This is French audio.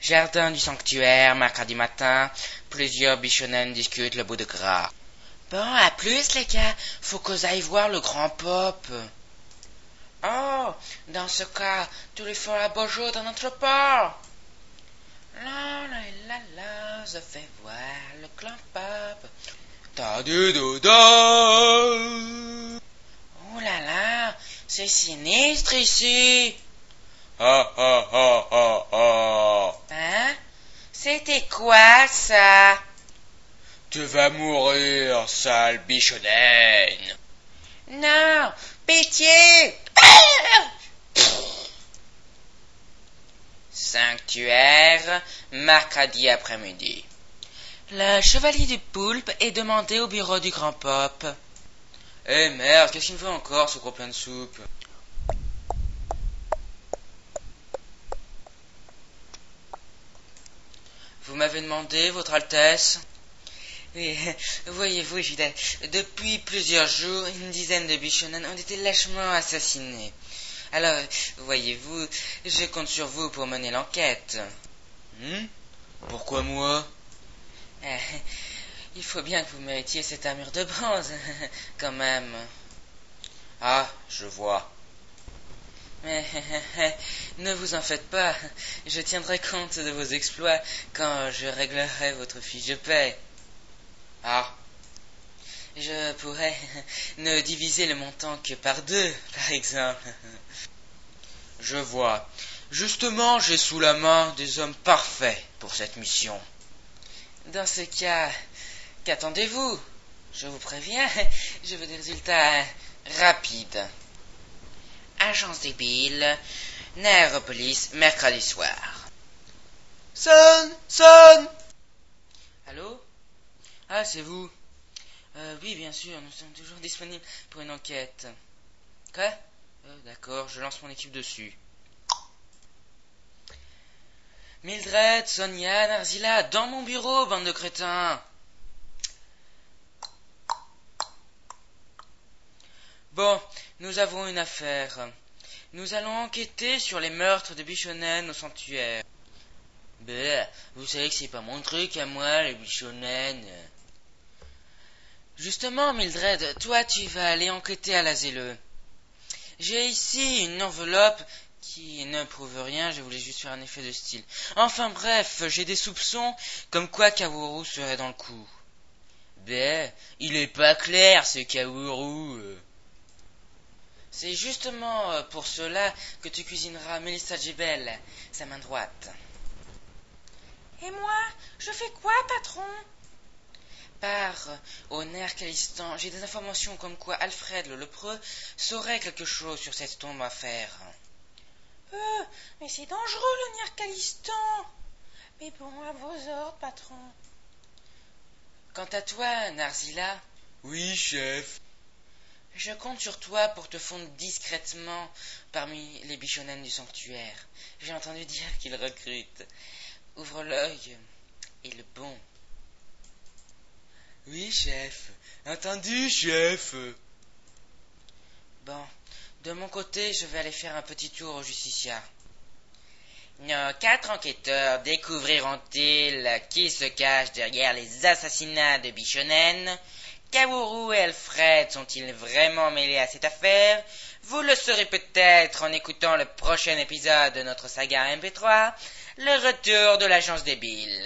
Jardin du sanctuaire, mercredi matin, plusieurs bichonnènes discutent le bout de gras. Bon, à plus les gars, faut qu'on aille voir le grand pop. Oh, dans ce cas, tu lui feras beau jour dans notre port. La la la la, je fais voir le grand pop. Ta du do da. Oh là là, c'est sinistre ici. Ah ah ah ah ah. Hein? C'était quoi ça? Tu vas mourir, sale bichonnaine. Non, pitié. Sanctuaire, mercredi après-midi. Le chevalier du poulpe est demandé au bureau du grand pop. Eh merde, qu'est-ce qu'il me fait encore ce gros plein de soupe? Vous m'avez demandé, votre Altesse? Oui, voyez-vous, Gilet, depuis plusieurs jours, une dizaine de bichonnènes ont été lâchement assassinés. Alors, voyez-vous, je compte sur vous pour mener l'enquête. Pourquoi moi? Il faut bien que vous méritiez cette armure de bronze, quand même. Ah, je vois. Mais ne vous en faites pas, je tiendrai compte de vos exploits quand je réglerai votre fiche de paie. Ah. Je pourrais ne diviser le montant que par 2, par exemple. Je vois. Justement, j'ai sous la main des hommes parfaits pour cette mission. Dans ce cas, qu'attendez-vous? Je vous préviens, je veux des résultats rapides. Agence débile, Néropolis, mercredi soir. Sonne! Allô? Ah, c'est vous? Oui, bien sûr, nous sommes toujours disponibles pour une enquête. Quoi? D'accord, je lance mon équipe dessus. Mildred, Sonia, Narzila, dans mon bureau, bande de crétins! Bon, nous avons une affaire. Nous allons enquêter sur les meurtres de bichonnènes au sanctuaire. Vous savez que c'est pas mon truc à moi, les bichonnènes. Justement, Mildred, toi tu vas aller enquêter à la ZLE. J'ai ici une enveloppe qui ne prouve rien, je voulais juste faire un effet de style. Enfin bref, j'ai des soupçons comme quoi Kaworu serait dans le coup. Il est pas clair ce Kaworu. C'est justement pour cela que tu cuisineras Mélissa Djebel, sa main droite. Et moi, je fais quoi, patron? Au nerf Calistan, j'ai des informations comme quoi Alfred le lépreux saurait quelque chose sur cette tombe à faire. Mais c'est dangereux le nerf Calistan. Mais bon, à vos ordres, patron. Quant à toi, Narzila. Oui, chef. Je compte sur toi pour te fondre discrètement parmi les bichonnènes du sanctuaire. J'ai entendu dire qu'ils recrutent. Ouvre l'œil et le bon. Oui, chef. Entendu, chef. Bon, de mon côté, je vais aller faire un petit tour au justiciat. Nos 4 enquêteurs découvriront-ils qui se cache derrière les assassinats de bichonnènes? Kaworu et Alfred sont-ils vraiment mêlés à cette affaire? Vous le saurez peut-être en écoutant le prochain épisode de notre saga MP3, le retour de l'agence débile.